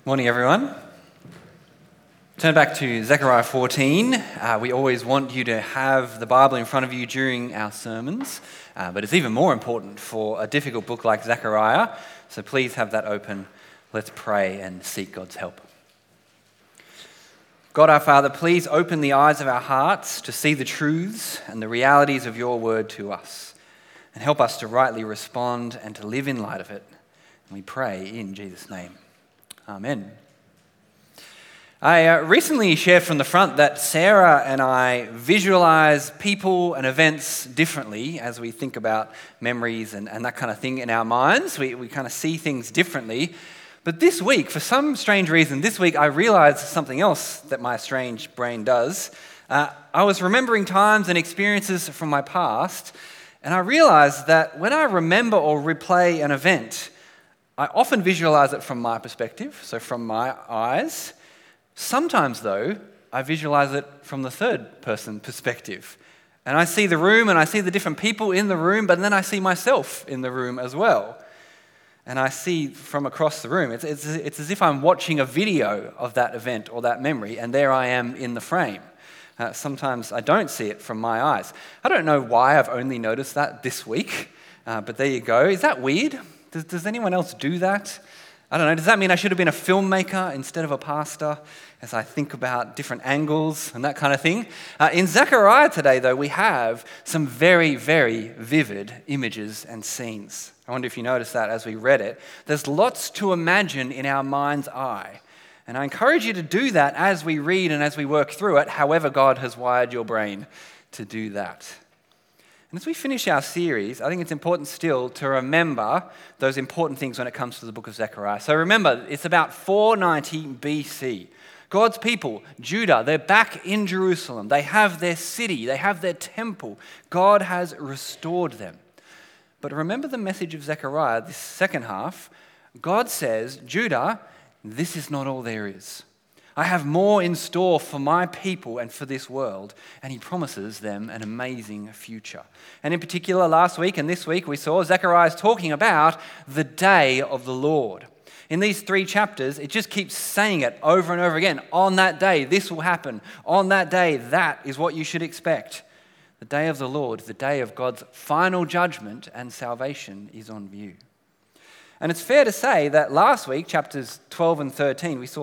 Morning, everyone. Turn back to Zechariah 14. We always want you to have the Bible in front of you during our sermons, but it's even more important for a difficult book like Zechariah, so please have that open. Let's pray and seek God's help. God our Father, please open the eyes of our hearts to see the truths and the realities of your word to us, and help us to rightly respond and to live in light of it. And we pray in Jesus' name. Amen. I recently shared from the front that Sarah and I visualize people and events differently as we think about memories and that kind of thing in our minds. We kind of see things differently. But this week, for some strange reason, I realized something else that my strange brain does. I was remembering times and experiences from my past, and I realized that when I remember or replay an event, I often visualize it from my perspective, so from my eyes. Sometimes, though, I visualize it from the third person perspective. And I see the room and I see the different people in the room, but then I see myself in the room as well. And I see from across the room. It's as if I'm watching a video of that event or that memory, and there I am in the frame. Sometimes I don't see it from my eyes. I don't know why I've only noticed that this week, but there you go. Is that weird? Does anyone else do that? I don't know. Does that mean I should have been a filmmaker instead of a pastor as I think about different angles and that kind of thing? In Zechariah today, though, we have some very, very vivid images and scenes. I wonder if you noticed that as we read it. There's lots to imagine in our mind's eye. And I encourage you to do that as we read and as we work through it, however God has wired your brain to do that. And as we finish our series, I think it's important still to remember those important things when it comes to the book of Zechariah. So remember, it's about 490 BC. God's people, Judah, they're back in Jerusalem. They have their city, they have their temple. God has restored them. But remember the message of Zechariah, this second half. God says, Judah, this is not all there is. I have more in store for my people and for this world, and he promises them an amazing future. And in particular, last week and this week, we saw Zechariah is talking about the day of the Lord. In these 3 chapters, it just keeps saying it over and over again. On that day, this will happen. On that day, that is what you should expect. The day of the Lord, the day of God's final judgment and salvation is on view. And it's fair to say that last week, chapters 12 and 13, we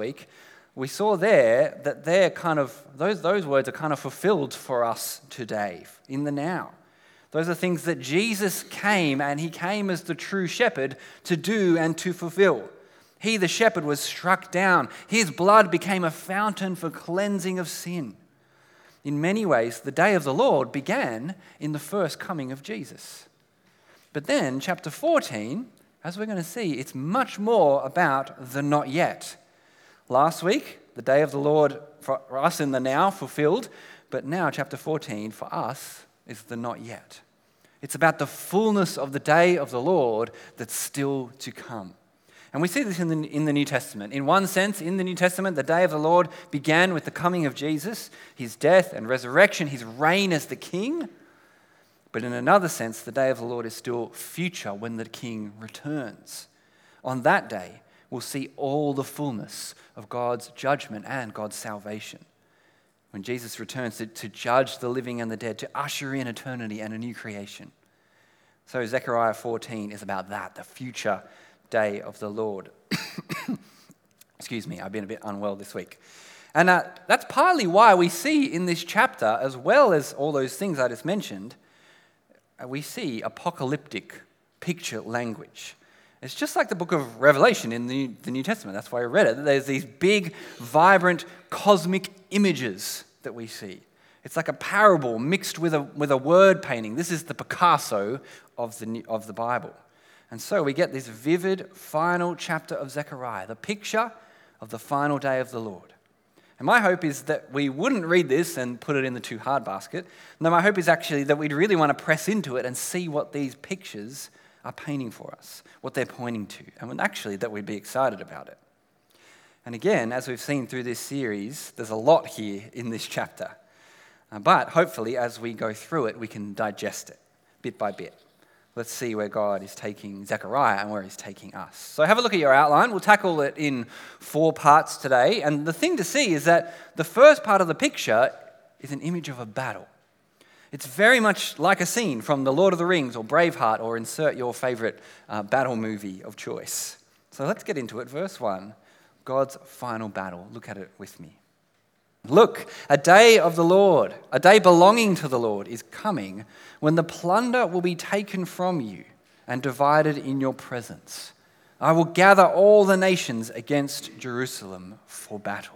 saw there that they're kind of, those words are kind of fulfilled for us today, in the now. Those are things that Jesus came, and he came as the true shepherd to do and to fulfill. He, the shepherd, was struck down. His blood became a fountain for cleansing of sin. In many ways, the day of the Lord began in the first coming of Jesus. But then, chapter 14, as we're going to see, it's much more about the not yet. Last week, the day of the Lord for us in the now fulfilled, but now chapter 14 for us is the not yet. It's about the fullness of the day of the Lord that's still to come. And we see this in the New Testament. In one sense, in the New Testament, the day of the Lord began with the coming of Jesus, his death and resurrection, his reign as the king. But in another sense, the day of the Lord is still future when the king returns. On that day, we'll see all the fullness of God's judgment and God's salvation. When Jesus returns to judge the living and the dead, to usher in eternity and a new creation. So Zechariah 14 is about that, the future day of the Lord. Excuse me, I've been a bit unwell this week. And that's partly why we see in this chapter, as well as all those things I just mentioned, we see apocalyptic picture language. It's just like the book of Revelation in the New Testament. That's why I read it. There's these big, vibrant, cosmic images that we see. It's like a parable mixed with a word painting. This is the Picasso of the Bible. And so we get this vivid final chapter of Zechariah, the picture of the final day of the Lord. And my hope is that we wouldn't read this and put it in the too hard basket. No, my hope is actually that we'd really want to press into it and see what these pictures are painting for us, what they're pointing to, and actually that we'd be excited about it. And again, as we've seen through this series, there's a lot here in this chapter. But hopefully, as we go through it, we can digest it bit by bit. let's see where God is taking Zechariah and where he's taking us. So have a look at your outline. We'll tackle it in 4 parts today. And the thing to see is that the first part of the picture is an image of a battle. It's very much like a scene from The Lord of the Rings or Braveheart, or insert your favorite battle movie of choice. So let's get into it. Verse 1, God's final battle. Look at it with me. Look, a day of the Lord, a day belonging to the Lord is coming when the plunder will be taken from you and divided in your presence. I will gather all the nations against Jerusalem for battle.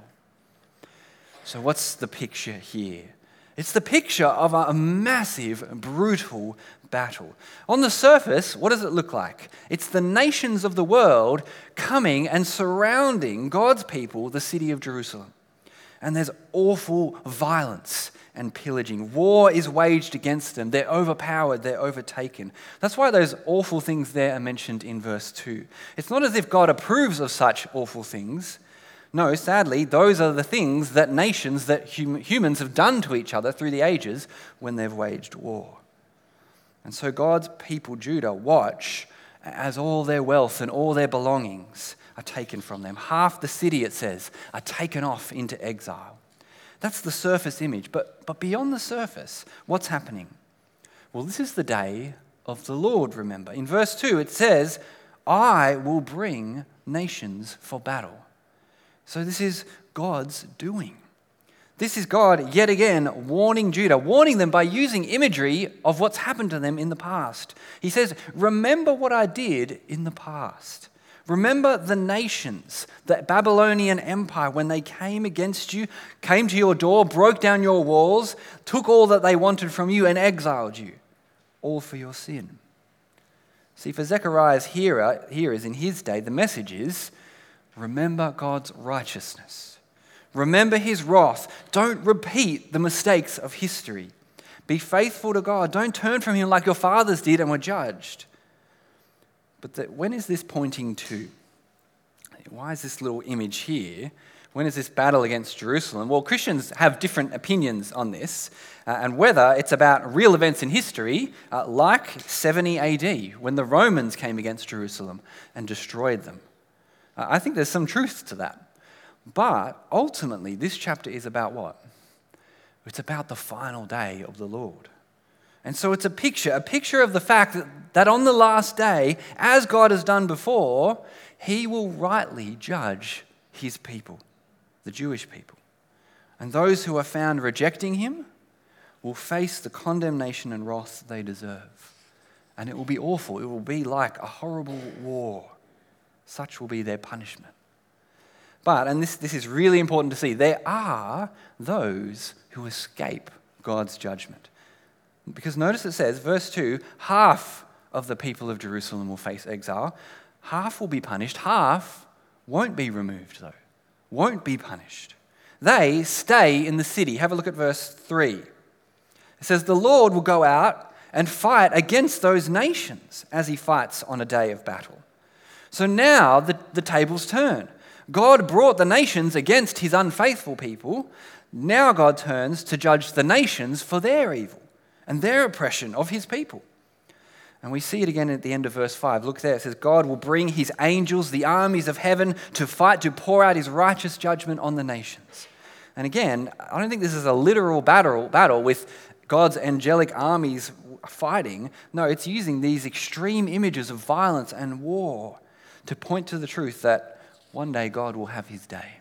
So what's the picture here? It's the picture of a massive, brutal battle. On the surface, what does it look like? It's the nations of the world coming and surrounding God's people, the city of Jerusalem. And there's awful violence and pillaging. War is waged against them. They're overpowered. They're overtaken. That's why those awful things there are mentioned in verse 2. It's not as if God approves of such awful things. No, sadly, those are the things that nations, that humans have done to each other through the ages when they've waged war. And so God's people, Judah, watch as all their wealth and all their belongings are taken from them. Half the city, it says, are taken off into exile. That's the surface image. But beyond the surface, what's happening? Well, this is the day of the Lord, remember. In verse 2, it says, I will bring nations for battle. So this is God's doing. This is God yet again warning Judah, warning them by using imagery of what's happened to them in the past. He says, remember what I did in the past. Remember the nations, the Babylonian Empire, when they came against you, came to your door, broke down your walls, took all that they wanted from you and exiled you, all for your sin. See, for Zechariah's hearers in his day, the message is, remember God's righteousness. Remember his wrath. Don't repeat the mistakes of history. Be faithful to God. Don't turn from him like your fathers did and were judged. But when is this pointing to? Why is this little image here? When is this battle against Jerusalem? Well, Christians have different opinions on this, and whether it's about real events in history, like 70 AD, when the Romans came against Jerusalem and destroyed them. I think there's some truth to that. But ultimately, this chapter is about what? It's about the final day of the Lord. And so it's a picture of the fact that on the last day, as God has done before, he will rightly judge his people, the Jewish people. And those who are found rejecting him will face the condemnation and wrath they deserve. And it will be awful. It will be like a horrible war. Such will be their punishment. But, and this is really important to see, there are those who escape God's judgment. Because notice it says, verse 2, half of the people of Jerusalem will face exile. Half will be punished. Half won't be removed, though. Won't be punished. They stay in the city. Have a look at verse 3. It says, the Lord will go out and fight against those nations as he fights on a day of battle. So now the tables turn. God brought the nations against his unfaithful people. Now God turns to judge the nations for their evil and their oppression of his people. And we see it again at the end of verse 5. Look there, it says, God will bring his angels, the armies of heaven, to fight, to pour out his righteous judgment on the nations. And again, I don't think this is a literal battle with God's angelic armies fighting. No, it's using these extreme images of violence and war to point to the truth that one day God will have his day.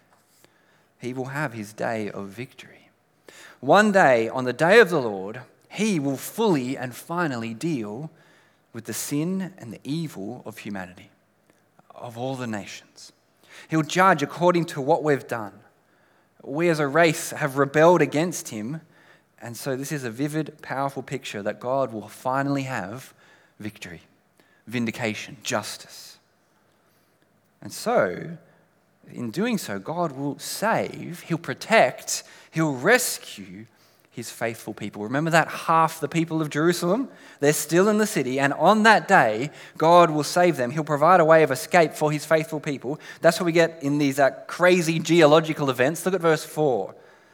He will have his day of victory. One day, on the day of the Lord, he will fully and finally deal with the sin and the evil of humanity, of all the nations. He'll judge according to what we've done. We as a race have rebelled against him, and so this is a vivid, powerful picture that God will finally have victory, vindication, justice. And so, in doing so, God will save, he'll protect, he'll rescue his faithful people. Remember that half the people of Jerusalem? They're still in the city, and on that day, God will save them. He'll provide a way of escape for his faithful people. That's what we get in these crazy geological events. Look at verse 4.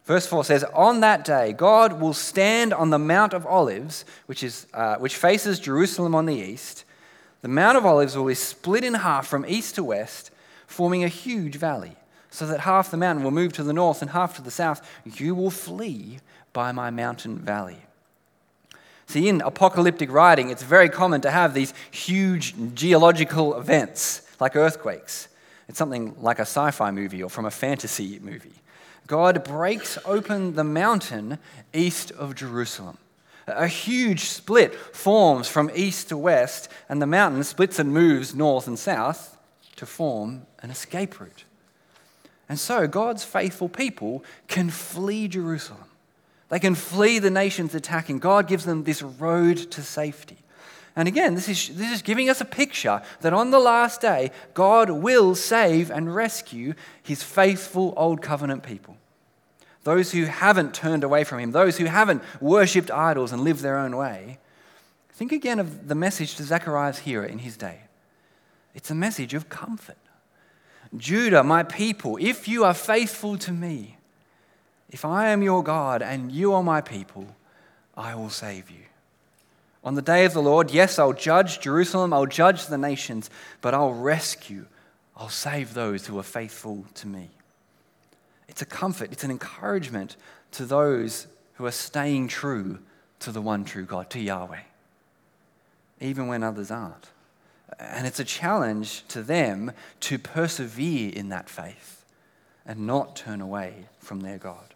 Verse 4 says, "On that day, God will stand on the Mount of Olives, which faces Jerusalem on the east. The Mount of Olives will be split in half from east to west, forming a huge valley, so that half the mountain will move to the north and half to the south. You will flee by my mountain valley." See, in apocalyptic writing, it's very common to have these huge geological events like earthquakes. It's something like a sci-fi movie or from a fantasy movie. God breaks open the mountain east of Jerusalem. A huge split forms from east to west, and the mountain splits and moves north and south to form an escape route. And so God's faithful people can flee Jerusalem. They can flee the nations attacking. God gives them this road to safety. And again, this is giving us a picture that on the last day, God will save and rescue his faithful old covenant people. Those who haven't turned away from him, those who haven't worshipped idols and lived their own way. Think again of the message to Zechariah's hearer in his day. It's a message of comfort. "Judah, my people, if you are faithful to me, if I am your God and you are my people, I will save you. On the day of the Lord, yes, I'll judge Jerusalem, I'll judge the nations, but I'll rescue, I'll save those who are faithful to me." It's a comfort, it's an encouragement to those who are staying true to the one true God, to Yahweh, even when others aren't. And it's a challenge to them to persevere in that faith and not turn away from their God.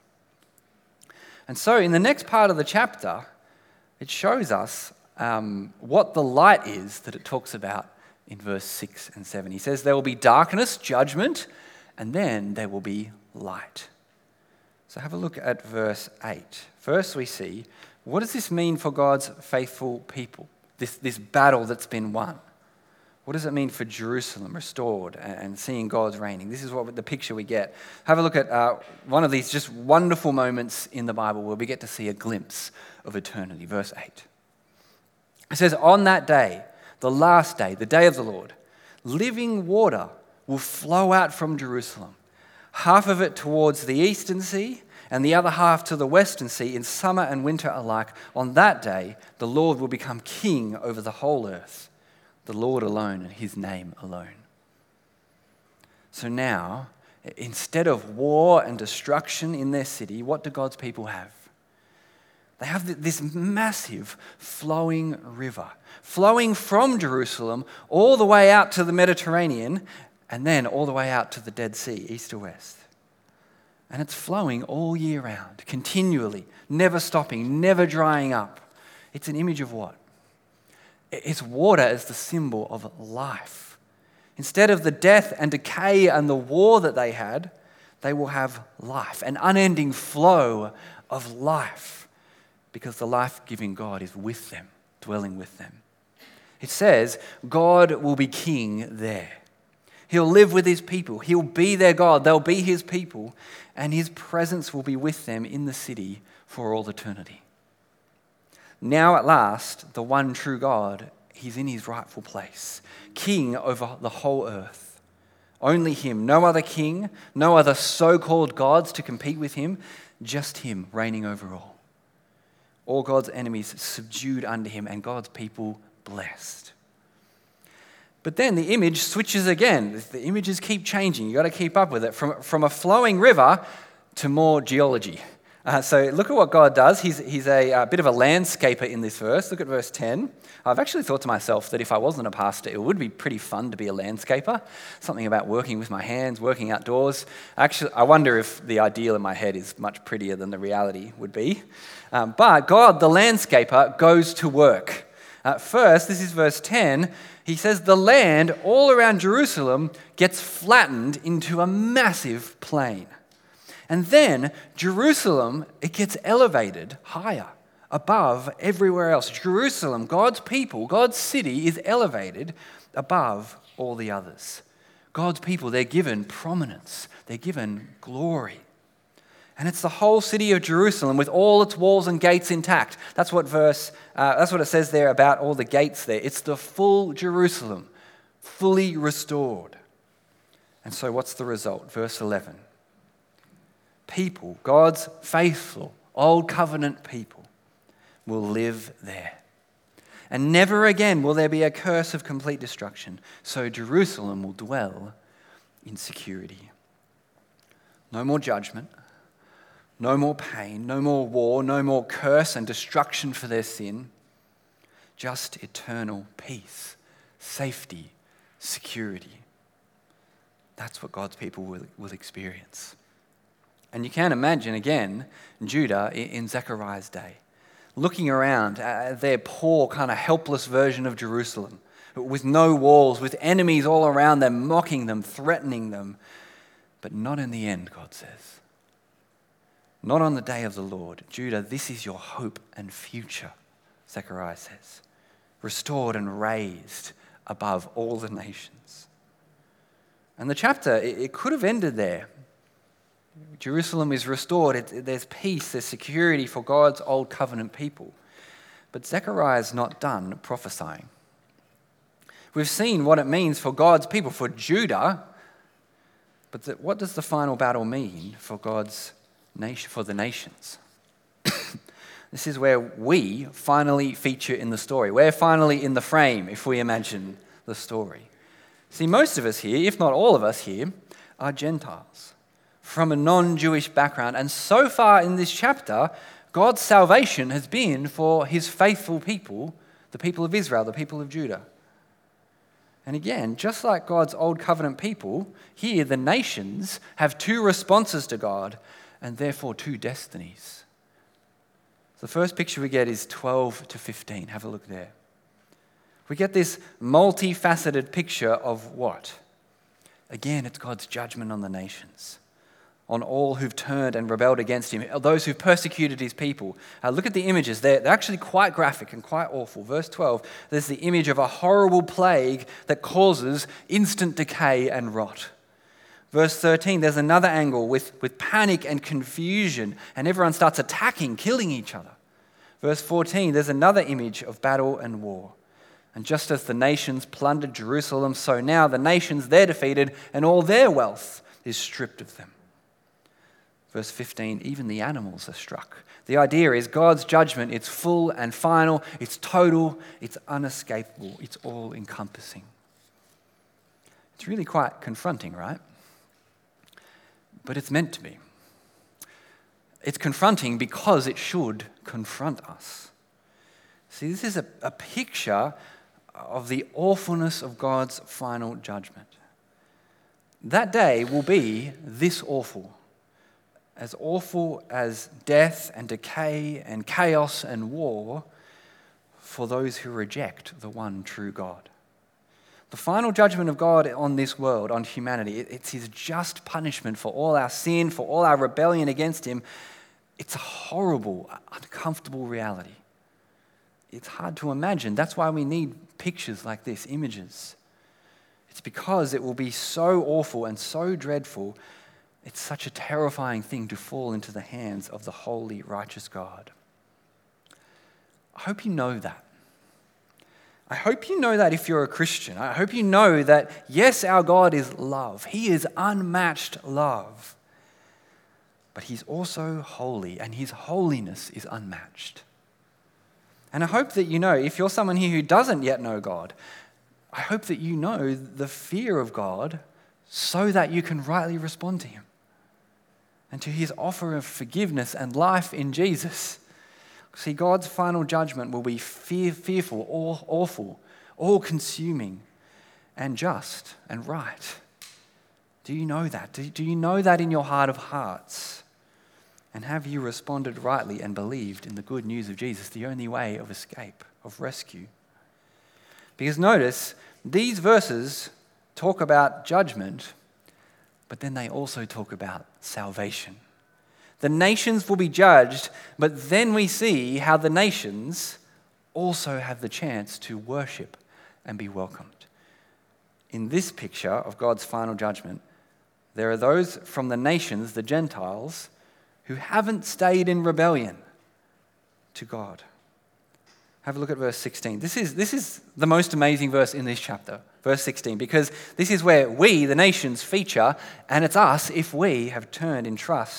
And so in the next part of the chapter, it shows us what the light is that it talks about in verse 6 and 7. He says there will be darkness, judgment, and then there will be light. So have a look at verse 8. First we see, what does this mean for God's faithful people? This battle that's been won. What does it mean for Jerusalem restored and seeing God's reigning? This is what the picture we get. Have a look at one of these just wonderful moments in the Bible where we get to see a glimpse of eternity. Verse 8. It says, "On that day, the last day, the day of the Lord, living water will flow out from Jerusalem, half of it towards the eastern sea and the other half to the western sea in summer and winter alike. On that day, the Lord will become king over the whole earth. The Lord alone and his name alone." So now, instead of war and destruction in their city, what do God's people have? They have this massive flowing river, flowing from Jerusalem all the way out to the Mediterranean and then all the way out to the Dead Sea, east to west. And it's flowing all year round, continually, never stopping, never drying up. It's an image of what? It's water as the symbol of life. Instead of the death and decay and the war that they had, they will have life, an unending flow of life, because the life-giving God is with them, dwelling with them. It says God will be king there. He'll live with his people. He'll be their God. They'll be his people, and his presence will be with them in the city for all eternity. Now at last, the one true God, he's in his rightful place, king over the whole earth. Only him, no other king, no other so-called gods to compete with him, just him reigning over all. All God's enemies subdued under him, and God's people blessed. But then the image switches again. The images keep changing. You've got to keep up with it. From a flowing river to more geology. So look at what God does. He's a bit of a landscaper in this verse. Look at verse 10. I've actually thought to myself that if I wasn't a pastor, it would be pretty fun to be a landscaper. Something about working with my hands, working outdoors. Actually, I wonder if the ideal in my head is much prettier than the reality would be. But God, the landscaper, goes to work. First, this is verse 10. He says the land all around Jerusalem gets flattened into a massive plain. And then Jerusalem, it gets elevated higher, above everywhere else. Jerusalem, God's people, God's city is elevated above all the others. God's people, they're given prominence. They're given glory. And it's the whole city of Jerusalem with all its walls and gates intact. That's what it says there about all the gates there. It's the full Jerusalem, fully restored. And so what's the result? Verse 11. people, God's faithful, old covenant people, will live there. And never again will there be a curse of complete destruction. So Jerusalem will dwell in security. No more judgment, no more pain, no more war, no more curse and destruction for their sin. Just eternal peace, safety, security. That's what God's people will experience. And you can imagine, again, Judah in Zechariah's day, looking around at their poor, kind of helpless version of Jerusalem, with no walls, with enemies all around them, mocking them, threatening them. But not in the end, God says. Not on the day of the Lord. Judah, this is your hope and future, Zechariah says. Restored and raised above all the nations. And the chapter, it could have ended there. Jerusalem is restored. There's peace, there's security for God's old covenant people. But Zechariah is not done prophesying. We've seen what it means for God's people, for Judah. But what does the final battle mean for God's nation, for the nations? This is where we finally feature in the story. We're finally in the frame, if we imagine the story. See, most of us here, if not all of us here, are Gentiles from a non-Jewish background. And so far in this chapter, God's salvation has been for his faithful people, the people of Israel, the people of Judah. And again, just like God's old covenant people, here the nations have two responses to God and therefore two destinies. The first picture we get is 12 to 15. Have a look there. We get this multifaceted picture of what? Again, it's God's judgment on the nations, on all who've turned and rebelled against him, those who've persecuted his people. Look at the images. They're actually quite graphic and quite awful. Verse 12, there's the image of a horrible plague that causes instant decay and rot. Verse 13, there's another angle with panic and confusion, and everyone starts attacking, killing each other. Verse 14, there's another image of battle and war. And just as the nations plundered Jerusalem, so now the nations, they're defeated, and all their wealth is stripped of them. Verse 15, even the animals are struck. The idea is God's judgment, it's full and final, it's total, it's unescapable, it's all-encompassing. It's really quite confronting, right? But it's meant to be. It's confronting because it should confront us. See, this is a picture of the awfulness of God's final judgment. That day will be this awful as death and decay and chaos and war for those who reject the one true God. The final judgment of God on this world, on humanity, it's his just punishment for all our sin, for all our rebellion against him. It's a horrible, uncomfortable reality. It's hard to imagine. That's why we need pictures like this, images. It's because it will be so awful and so dreadful. It's such a terrifying thing to fall into the hands of the holy, righteous God. I hope you know that. I hope you know that if you're a Christian. I hope you know that, yes, our God is love. He is unmatched love. But he's also holy, and his holiness is unmatched. And I hope that you know, if you're someone here who doesn't yet know God, I hope that you know the fear of God so that you can rightly respond to him and to his offer of forgiveness and life in Jesus. See, God's final judgment will be fearful, awful, all-consuming, and just and right. Do you know that? Do you know that in your heart of hearts? And have you responded rightly and believed in the good news of Jesus, the only way of escape, of rescue? Because notice, these verses talk about judgment, but then they also talk about salvation. The nations will be judged, but then we see how the nations also have the chance to worship and be welcomed. In this picture of God's final judgment, there are those from the nations, the Gentiles, who haven't stayed in rebellion to God. Have a look at verse 16. This is the most amazing verse in this chapter, verse 16, because this is where we, the nations, feature, and it's us if we have turned in trust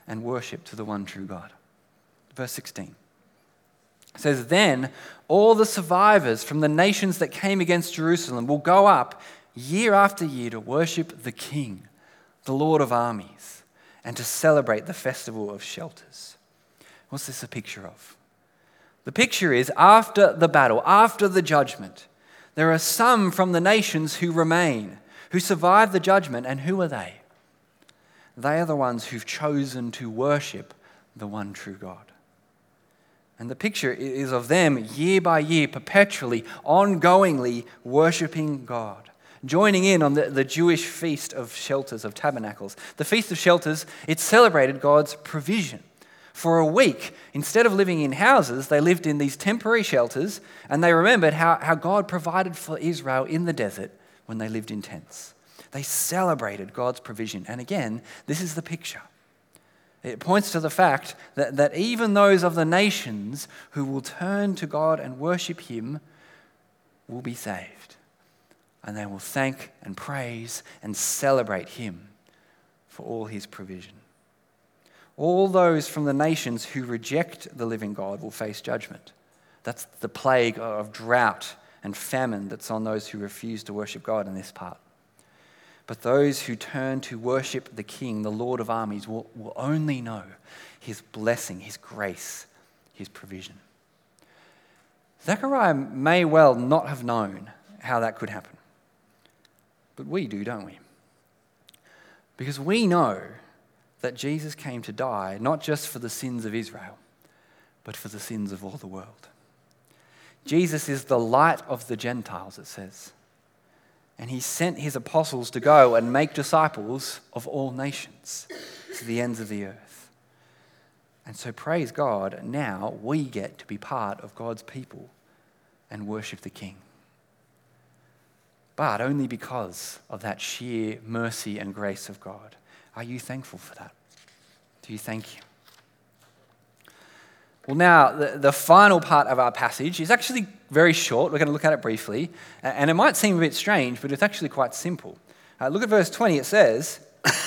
and worship to the one true God. Verse 16. It says, "Then all the survivors from the nations that came against Jerusalem will go up year after year to worship the King, the Lord of armies, and to celebrate the festival of shelters." What's this a picture of? The picture is after the battle, after the judgment, there are some from the nations who remain, who survive the judgment, and who are they? They are the ones who've chosen to worship the one true God. And the picture is of them year by year, perpetually, ongoingly worshiping God, joining in on the Jewish Feast of Shelters, of Tabernacles. The Feast of Shelters, it celebrated God's provision. For a week, instead of living in houses, they lived in these temporary shelters, and they remembered how God provided for Israel in the desert when they lived in tents. They celebrated God's provision. And again, this is the picture. It points to the fact that even those of the nations who will turn to God and worship Him will be saved. And they will thank and praise and celebrate Him for all His provision. All those from the nations who reject the living God will face judgment. That's the plague of drought and famine that's on those who refuse to worship God in this part. But those who turn to worship the King, the Lord of armies, will only know His blessing, His grace, His provision. Zechariah may well not have known how that could happen. But we do, don't we? Because we know that Jesus came to die not just for the sins of Israel, but for the sins of all the world. Jesus is the light of the Gentiles, it says. And He sent His apostles to go and make disciples of all nations to the ends of the earth. And so praise God, now we get to be part of God's people and worship the King. But only because of that sheer mercy and grace of God. Are you thankful for that? Do you thank Him? Well, now, the final part of our passage is actually very short. We're going to look at it briefly. And it might seem a bit strange, but it's actually quite simple. Look at verse 20. It says,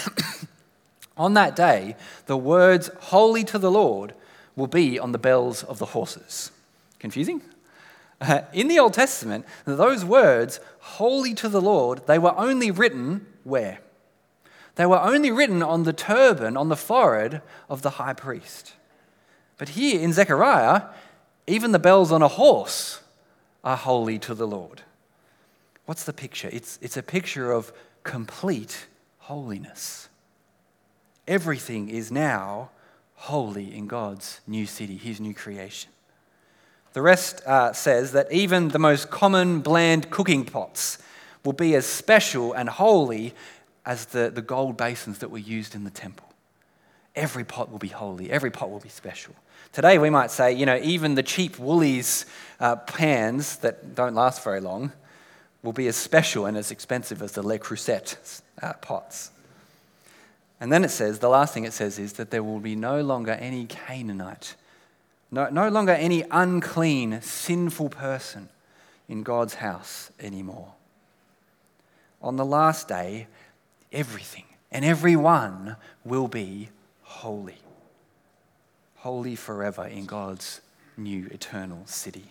"On that day, the words, 'Holy to the Lord,' will be on the bells of the horses." Confusing? In the Old Testament, those words, "Holy to the Lord," they were only written where? They were only written on the turban, on the forehead of the high priest. But here in Zechariah, even the bells on a horse are holy to the Lord. What's the picture? It's a picture of complete holiness. Everything is now holy in God's new city, His new creation. The rest says that even the most common, bland cooking pots will be as special and holy as the gold basins that were used in the temple. Every pot will be holy. Every pot will be special. Today we might say, even the cheap Woolies pans that don't last very long will be as special and as expensive as the Le Creuset pots. And then it says, the last thing it says is that there will be no longer any Canaanite, no longer any unclean, sinful person in God's house anymore. On the last day, everything and everyone will be holy. Holy forever in God's new eternal city.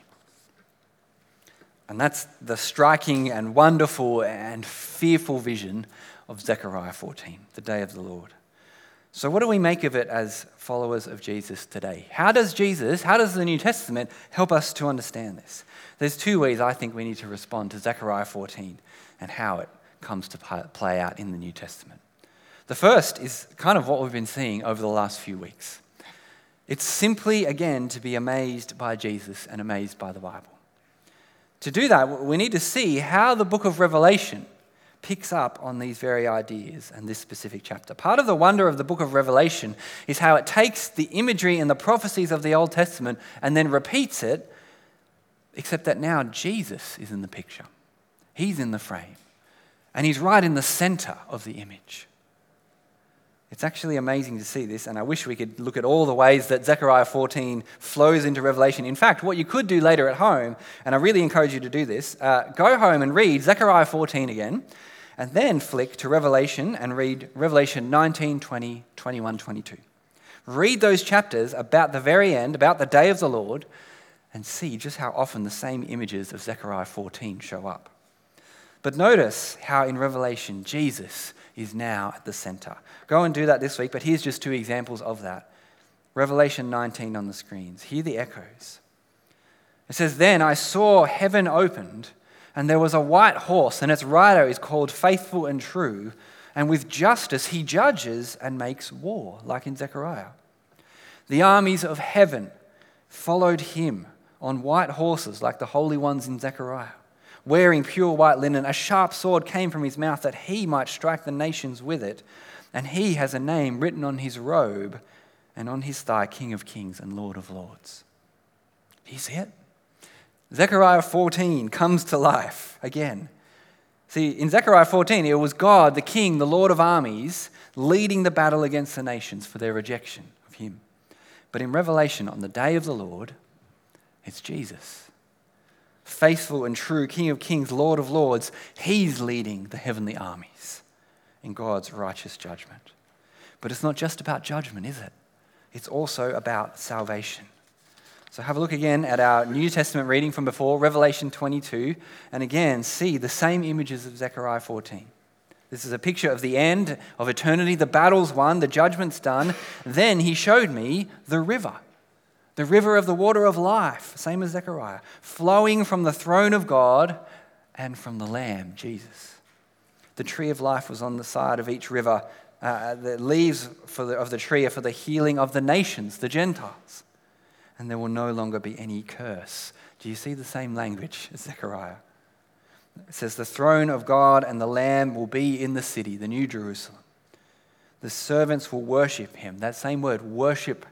And that's the striking and wonderful and fearful vision of Zechariah 14, the day of the Lord. So what do we make of it as followers of Jesus today? How does the New Testament help us to understand this? There's two ways I think we need to respond to Zechariah 14 and how it comes to play out in the New Testament. The first is kind of what we've been seeing over the last few weeks. It's simply, again, to be amazed by Jesus and amazed by the Bible. To do that, we need to see how the book of Revelation picks up on these very ideas and this specific chapter. Part of the wonder of the book of Revelation is how it takes the imagery and the prophecies of the Old Testament and then repeats it, except that now Jesus is in the picture. He's in the frame. And He's right in the center of the image. It's actually amazing to see this, and I wish we could look at all the ways that Zechariah 14 flows into Revelation. In fact, what you could do later at home, and I really encourage you to do this, go home and read Zechariah 14 again, and then flick to Revelation and read Revelation 19, 20, 21, 22. Read those chapters about the very end, about the day of the Lord, and see just how often the same images of Zechariah 14 show up. But notice how in Revelation, Jesus is now at the center. Go and do that this week, but here's just 2 examples of that. Revelation 19 on the screens. Hear the echoes. It says, "Then I saw heaven opened, and there was a white horse, and its rider is called Faithful and True, and with justice he judges and makes war," like in Zechariah. "The armies of heaven followed him on white horses like the holy ones in Zechariah. Wearing pure white linen, a sharp sword came from his mouth that he might strike the nations with it. And he has a name written on his robe and on his thigh, King of Kings and Lord of Lords." Do you see it? Zechariah 14 comes to life again. See, in Zechariah 14, it was God, the King, the Lord of armies, leading the battle against the nations for their rejection of him. But in Revelation, on the day of the Lord, it's Jesus. Faithful and true, King of Kings, Lord of Lords, he's leading the heavenly armies in God's righteous judgment. But it's not just about judgment, is it? It's also about salvation. So have a look again at our New Testament reading from before, Revelation 22, and again see the same images of Zechariah 14. This is a picture of the end of eternity. The battle's won, the judgment's done. Then he showed me the river of the water of life, same as Zechariah, flowing from the throne of God and from the Lamb, Jesus. The tree of life was on the side of each river. The leaves of the tree are for the healing of the nations, the Gentiles. And there will no longer be any curse. Do you see the same language as Zechariah? It says, "The throne of God and the Lamb will be in the city, the New Jerusalem. The servants will worship him." That same word, worship.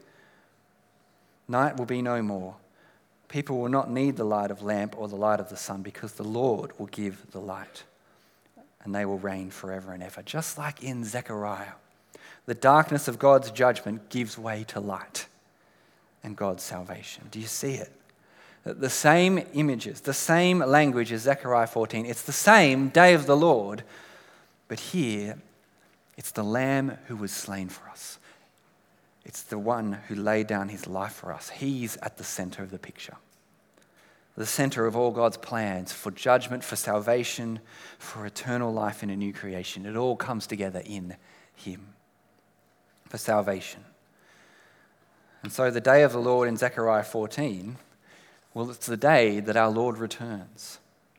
"Night will be no more. People will not need the light of lamp or the light of the sun, because the Lord will give the light, and they will reign forever and ever." Just like in Zechariah, the darkness of God's judgment gives way to light and God's salvation. Do you see it? The same images, the same language as Zechariah 14. It's the same day of the Lord, but here it's the Lamb who was slain for us. It's the one who laid down his life for us. He's at the center of the picture. The center of all God's plans for judgment, for salvation, for eternal life in a new creation. It all comes together in him for salvation. And so the day of the Lord in Zechariah 14, well, it's the day that our Lord returns.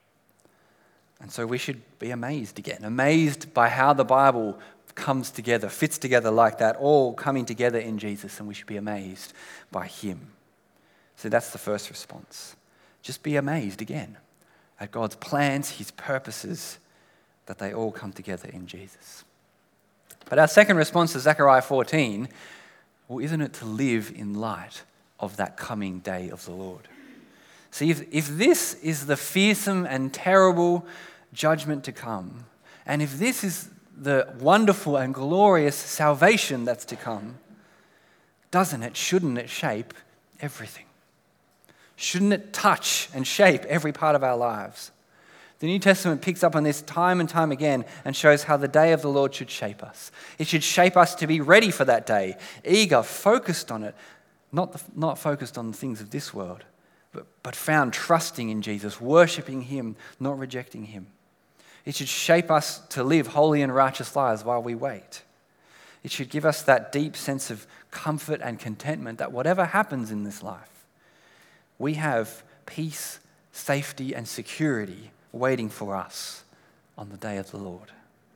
And so we should be amazed again, amazed by how the Bible comes together, fits together like that, all coming together in Jesus, and we should be amazed by him. So that's the first response. Just be amazed again at God's plans, his purposes, that they all come together in Jesus. But our second response to Zechariah 14, well, isn't it to live in light of that coming day of the Lord? See, if this is the fearsome and terrible judgment to come, and if this is the wonderful and glorious salvation that's to come, shouldn't it shape everything? Shouldn't it touch and shape every part of our lives? The New Testament picks up on this time and time again and shows how the day of the Lord should shape us. It should shape us to be ready for that day, eager, focused on it, not focused on the things of this world, but found trusting in Jesus, worshiping him, not rejecting him. It should shape us to live holy and righteous lives while we wait. It should give us that deep sense of comfort and contentment that whatever happens in this life, we have peace, safety, and security waiting for us on the day of the Lord.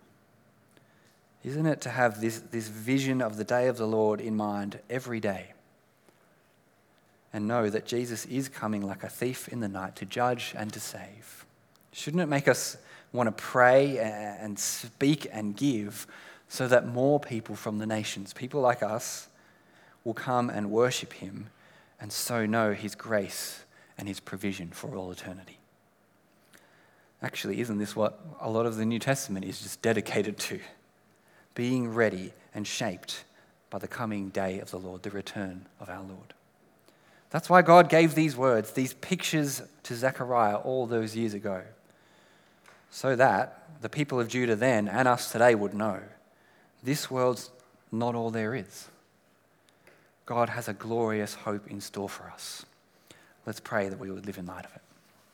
Isn't it to have this vision of the day of the Lord in mind every day and know that Jesus is coming like a thief in the night to judge and to save? Shouldn't it make us want to pray and speak and give so that more people from the nations, people like us, will come and worship him and so know his grace and his provision for all eternity? Actually, isn't this what a lot of the New Testament is just dedicated to? Being ready and shaped by the coming day of the Lord, the return of our Lord. That's why God gave these words, these pictures to Zechariah all those years ago, so that the people of Judah then and us today would know this world's not all there is. God has a glorious hope in store for us. Let's pray that we would live in light of it.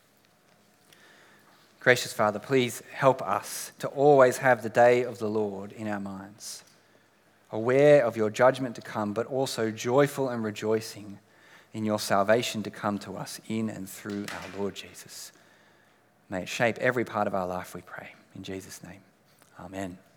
Gracious Father, please help us to always have the day of the Lord in our minds, aware of your judgment to come, but also joyful and rejoicing in your salvation to come to us in and through our Lord Jesus. May it shape every part of our life, we pray. In Jesus' name, amen.